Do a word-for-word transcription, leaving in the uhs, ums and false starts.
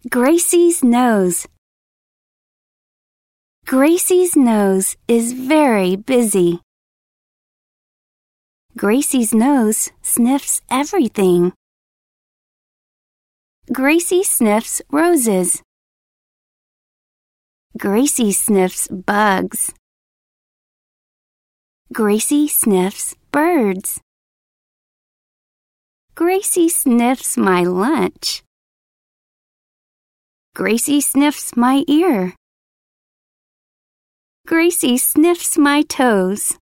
Gracie's nose. Gracie's nose is very busy. Gracie's nose sniffs everything. Gracie sniffs roses. Gracie sniffs bugs. Gracie sniffs birds. Gracie sniffs my lunch. Gracie sniffs my ear. Gracie sniffs my toes.